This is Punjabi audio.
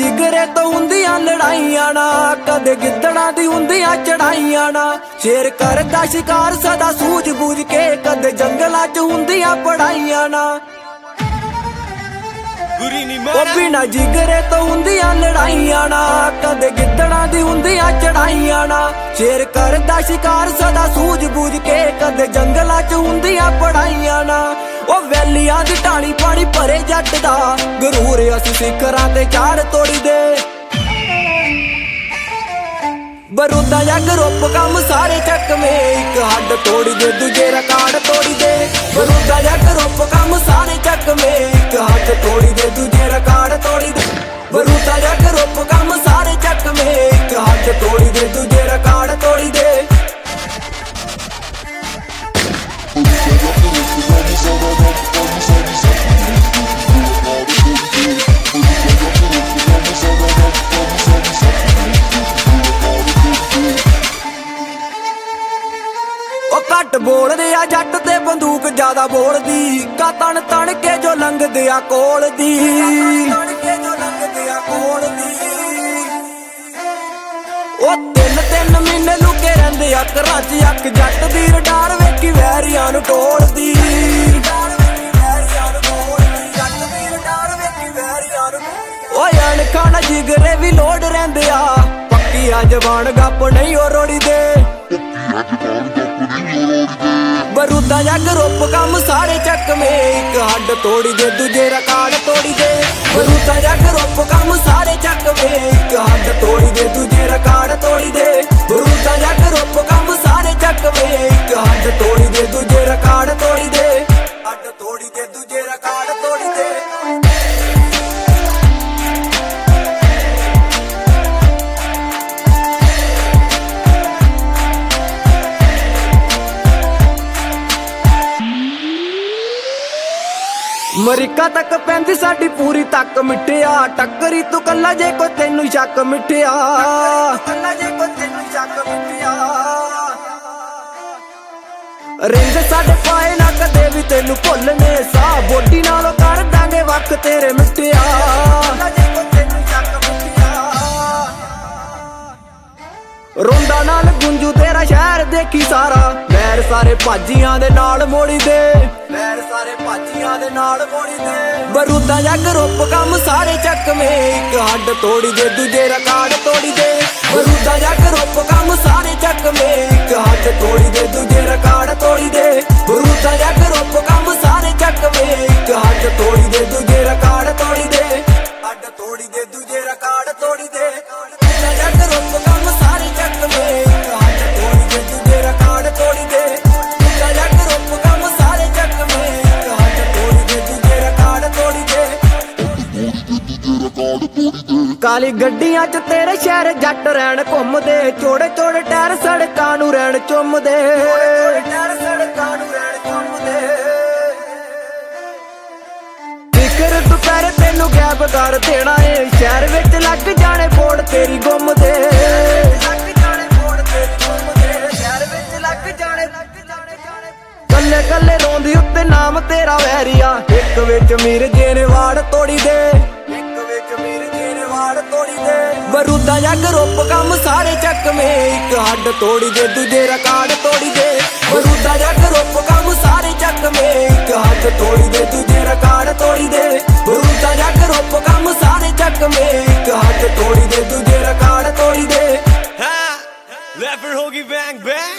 ਜਿਗਰੇ ਤੋਂ ਹੁੰਦੀਆਂ ਲੜਾਈਆਂ ਨਾ, ਕਦੇ ਗਿੱਦੜਾਂ ਦੀ ਹੁੰਦੀਆਂ ਚੜਾਈਆਂ ਨਾ। ਸ਼ੇਰ ਕਰਦਾ ਸ਼ਿਕਾਰ ਸਦਾ ਸੂਝ ਬੂਝ ਕੇ, ਕਦੇ ਜੰਗਲਾਂ 'ਚ ਹੁੰਦੀਆਂ ਪੜਾਈਆਂ ਨਾ। ਉਹ ਬਿਨਾ ਜਿਗਰੇ ਤੋਂ ਹੁੰਦੀਆਂ ਲੜਾਈਆਂ ਨਾ, ਕਦੇ ਗਿੱਦੜਾਂ ਦੀ ਹੁੰਦੀਆਂ ਚੜਾਈਆਂ ਨਾ। ਸ਼ੇਰ ਕਰਦਾ ਸ਼ਿਕਾਰ ਸਦਾ ਸੂਝ ਬੂਝ ਕੇ, ਕਦੇ ਜੰਗਲਾਂ 'ਚ ਹੁੰਦੀਆਂ ਪੜਾਈਆਂ ਨਾ। ਉਹ ਵੈਲੀਆਂ ਦੀ ਢਾਣੀ ਪਾਣੀ ਭਰੇ ਜੱਟ ਦਾ ਗਰੂਰ, ਅਸੀਂ ਸਿਖਰਾਂ ਤੇ ਝਾੜ ਤੋੜੀ ਦੇ। ਬਰੂਦਾਂ ਜਾਂ ਗਰੁੱਪ ਕੰਮ ਸਾਰੇ ਚੱਕਵੇਂ, ਇੱਕ ਹੱਡ ਤੋੜੀ ਦੇ ਦੂਜੇ ਰਿਕਾਰਡ ਤੋੜੀ ਦੇ। ਬਰੂਦਾਂ ਜਾਂ ਗਰੁੱਪ ਕੰਮ ਸਾਰੇ ਚੱਕਵੇਂ, ਇੱਕ ਹੱਡ ਤੋੜੀ ਦੇ ਦੂਜੇ ਰਿਕਾਰਡ ਤੋੜੀ ਦੇ। ਬਰੂਦਾਂ ਜਾਂ ਗਰੁੱਪ ਕੰਮ ਸਾਰੇ ਚੱਕਵੇਂ, ਇੱਕ ਹੱਡ ਤੋੜੀ ਦੇ ਦੂਜੇ ਰਿਕਾਰਡ ਤੋੜੀ ਦੇ। ਘੱਟ ਬੋਲਦੇ ਆ ਜੱਟ ਤੇ ਬੰਦੂਕ ਜ਼ਿਆਦਾ ਬੋਲਦੀ, ਕਾ ਤਣ ਤਣ ਕੇ ਜੋ ਲੰਘਦੇ ਆ ਕੋਲ ਦੀ। ਉਹ 3-3 ਮਹੀਨੇ ਲੁਕੇ ਰਹਿੰਦੇ ਆ ਘਰਾਂ 'ਚ, ਅੱਖ ਜੱਟ ਦੀ ਰਡਾਰ ਵੇਖੀ ਵੈਰੀਆਂ ਨੂੰ ਟੋਲਦੀ। ਓਏ ਅਣਖਾਂ ਨਾਲ ਜਿਗਰੇ ਵੀ ਲੋੜ ਰਹਿੰਦੇ ਆ, ਪੱਕੀਆਂ ਜ਼ਬਾਨ ਗੱਪ ਨਹੀਂ ਉਹ ਰੋੜੀ ਦੇ। ਬਰੂਦਾਂ ਜਾਂ ਗਰੁੱਪ ਕੰਮ ਸਾਰੇ ਚੱਕਵੇਂ, ਇੱਕ ਹੱਡ ਤੋੜੀ ਦੇ ਦੂਜੇ ਰਿਕਾਰਡ ਤੋੜੀ ਦੇ। ਬਰੂਦਾਂ ਜਾਂ ਗਰੁੱਪ ਕੰਮ ਸਾਰੇ ਚੱਕਵੇਂ, ਇੱਕ ਹੱਡ ਤੋੜੀ ਦੇ ਦੂਜੇ ਰਿਕਾਰਡ ਤੋੜੀ ਦੇ। ਬਰੂਦਾਂ ਜਾਂ ਗਰੁੱਪ ਕੰਮ ਸਾਰੇ ਚੱਕਵੇਂ, ਇੱਕ ਹੱਡ ਤੋੜੀ ਦੇ ਦੂਜੇ ਰਿਕਾਰਡ ਤੋੜੀ ਦੇ। ਹੱਡ ਤੋੜੀ ਦੇ ਦੂਜੇ ਰਿਕਾਰਡ ਤੋੜੀ ਦੇ। ਅਮਰੀਕਾ ਤੱਕ ਪੈਂਦੀ ਸਾਡੀ ਪੂਰੀ ਤੱਕ ਮਿੱਠਿਆ, ਟੱਕਰੀ ਤੂੰ ਕੱਲਾ ਜੇ ਕੋਈ ਤੈਨੂੰ ਸ਼ੱਕ ਮਿੱਠਿਆ। ਰਿੰਗ ਸਾਡੇ ਪਾਏ ਨਾ ਕਦੇ ਵੀ ਤੈਨੂੰ ਭੁੱਲਨੇ, ਸਾਹ ਬੋਡੀ ਨਾਲੋਂ ਕਰ ਦਾਂਗੇ ਵੱਖ ਤੇਰੇ ਮਿੱਠਿਆ। ਰੋਂਦਾ ਨਾਲ ਗੁੰਜੂ ਤੇਰਾ ਸ਼ਹਿਰ ਦੇਖੀ ਸਾਰਾ, ਵੈਰ ਸਾਰੇ ਭਾਜੀਆਂ ਦੇ ਨਾਲ ਮੋੜੀ ਦੇ। ਵੈਰ ਸਾਰੇ ਭਾਜੀਆਂ ਦੇ ਨਾਲ ਮੋੜੀ ਦੇ। ਬਰੂਦਾਂ ਜਾਂ ਗਰੁੱਪ ਕੰਮ ਸਾਰੇ ਚੱਕਵੇਂ, ਇੱਕ ਹੱਡ ਤੋੜੀ ਦੇ ਦੂਜੇ ਰਿਕਾਰਡ ਤੋੜੀ ਦੇ। ਬਰੂਦਾਂ ਜਾਂ ਗਰੁੱਪ ਕੰਮ ਸਾਰੇ ਚੱਕਵੇਂ, ਇੱਕ ਹੱਡ ਤੋੜੀ ਦੇ ਦੂਜੇ ਰਿਕਾਰਡ ਤੋੜੀ ਦੇ। ਬਰੂਦਾਂ ਜਾਂ ਗਰੁੱਪ ਕੰਮ ਸਾਰੇ ਚੱਕਵੇਂ, ਇੱਕ ਹੱਡ ਤੋੜੀ ਦੇ ਦੂਜੇ ਰਿਕਾਰਡ ਤੋੜੀ ਦੇ। ਹੱਡ ਤੋੜੀ ਦੇ ਦੂਜੇ ਰਿਕਾਰਡ ਤੋੜੀ ਦੇ। ਬਰੂਦਾਂ ਜਾਂ ਗਰੁੱਪ ਕੰਮ ਸਾਰੇ ਚੱਕਵੇਂ, ਇੱਕ ਹੱਡ ਤੋੜੀ ਦੇ ਦੂਜੇ ਰਿਕਾਰਡ ਤੋੜੀ ਦੇ। ਬਰੂਦਾਂ ਜਾਂ ਗਰੁੱਪ ਕੰਮ ਸਾਰੇ ਚੱਕਵੇਂ, ਇੱਕ ਹੱਡ ਤੋੜੀ ਦੇ ਦੂਜੇ ਰਿਕਾਰਡ ਤੋੜੀ ਦੇ। ਕਾਲੀ ਗੱਡੀਆਂ 'ਚ ਤੇਰੇ ਸ਼ਹਿਰ ਜੱਟ ਰਹਿਣ ਘੁੰਮਦੇ, ਚੋੜੇ ਚੋੜੇ ਟਾਇਰ ਸੜਕਾਂ ਨੂੰ ਰਹਿਣ ਚੁੰਮਦੇ। ਫਿਕਰ ਦੁਪਹਿਰ ਤੈਨੂੰ ਗੈਪ ਕਰ ਦੇਣਾ ਏ, ਸ਼ਹਿਰ ਵਿੱਚ ਲੱਗ ਜਾਣੇ ਬੋੜ ਤੇਰੀ ਗੁੰਮ ਦੇ। ਕੱਲੇ ਕੱਲੇ ਰੋਂਦੀ ਉੱਤੇ ਨਾਮ ਤੇਰਾ ਵੈਰੀਆ, ਇੱਕ ਵਿੱਚ ਅਮੀਰ ਜੇ ਨੇ ਵਾੜ ਤੋੜੀ ਦੇ। ਬਰੂਦਾਂ ਜਾਂ ਗਰੁੱਪ ਕੰਮ ਸਾਰੇ ਚੱਕਵੇਂ, ਇੱਕ ਹੱਡ ਤੋੜੀ ਦੇ ਦੂਜੇ ਰਿਕਾਰਡ ਤੋੜੀ ਦੇ। ਬਰੂਦਾਂ ਜਾਂ ਗਰੁੱਪ ਕੰਮ ਸਾਰੇ ਚੱਕਵੇਂ, ਇੱਕ ਹੱਡ ਤੋੜੀ ਦੇ ਦੂਜੇ ਰਿਕਾਰਡ ਤੋੜੀ ਦੇ। ਬਰੂਦਾਂ ਜਾਂ ਗਰੁੱਪ ਕੰਮ ਸਾਰੇ ਚੱਕਵੇਂ, ਇੱਕ ਹੱਡ ਤੋੜੀ ਦੇ ਦੂਜੇ ਰਿਕਾਰਡ ਤੋੜੀ ਦੇ। ਰੈਪਰ ਹੋ ਗਈ ਬੈਂਗ ਬੈਂਗ।